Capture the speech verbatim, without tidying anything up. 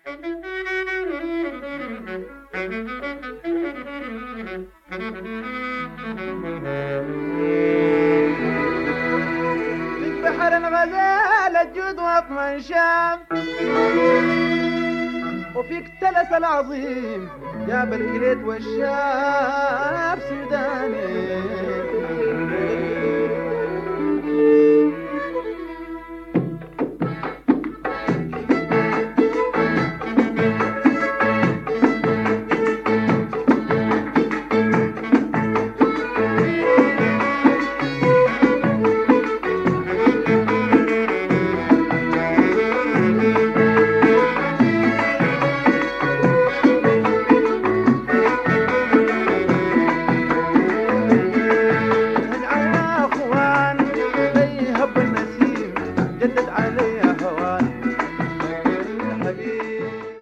في بحر الغزال الجود واطمن شام، وفيك تلس العظيم جاب الكليت والشاب سوداني.